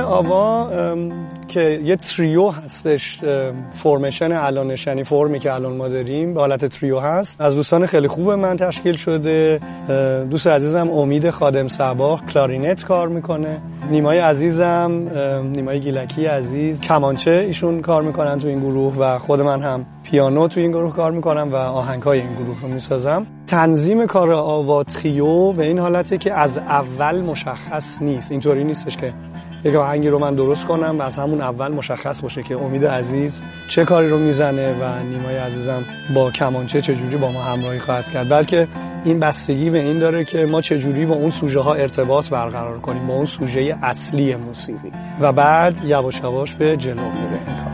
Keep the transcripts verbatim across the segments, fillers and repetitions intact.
آوا که یه تریو هستش، فرمیشن الان نشانی فرمی که الان ما داریم به حالت تریو هست، از دوستان خیلی خوب من تشکیل شده. دوست عزیزم امید خادم صباح کلارینت کار میکنه، نیمای عزیزم نیمای گیلکی عزیز کمانچه ایشون کار میکنن تو این گروه و خود من هم پیانو تو این گروه کار میکنم و آهنگای این گروه رو میسازم. تنظیم کار آوا تریو به این حالته که از اول مشخص نیست، اینطوری نیستش که یک آهنگی رو من درست کنم و از همون اول مشخص باشه که امید عزیز چه کاری رو میزنه و نیمای عزیزم با کمانچه چجوری با ما همراهی خواهد کرد، بلکه این بستگی به این داره که ما چجوری با اون سوژه ها ارتباط برقرار کنیم، با اون سوژه اصلی موسیقی، و بعد یواش یواش به جلو میره این کار.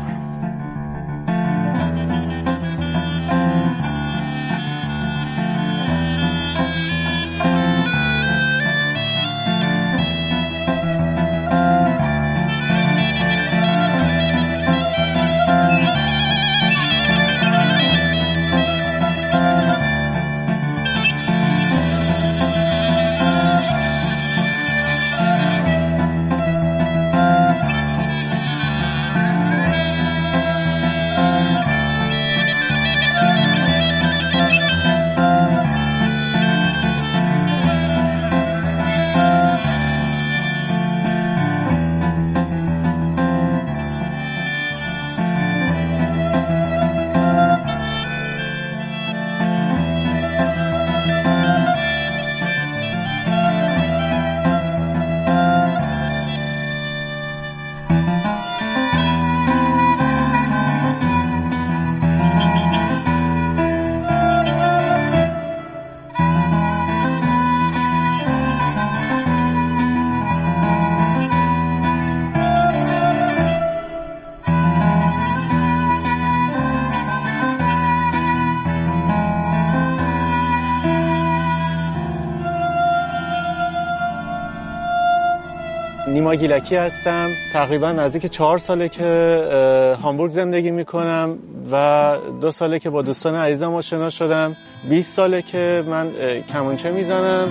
نیما گیلکی هستم. تقریبا نزدیک چهار ساله که هامبورگ زندگی میکنم و دو ساله که با دوستان عزیزم آشنا شدم. بیست ساله که من کمانچه میزنم.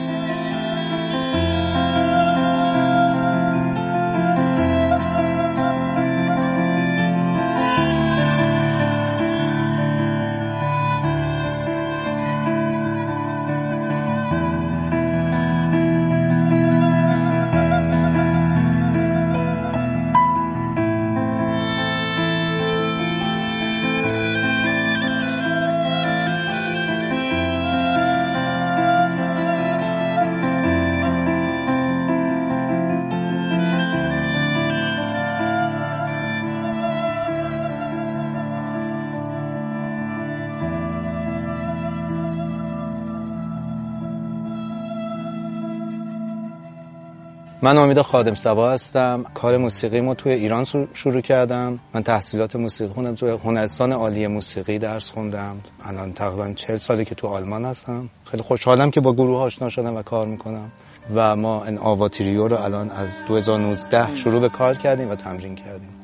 من امید خادم صباح هستم. کار موسیقیمو توی ایران شروع کردم. من تحصیلات موسیقی خوندم، توی هنرستان عالی موسیقی درس خوندم. الان تقریبا چهل ساله که تو آلمان هستم. خیلی خوشحالم که با گروه آشنا شدم و کار میکنم و ما این آوا تریو رو الان از دو هزار و نوزده شروع به کار کردیم و تمرین کردیم.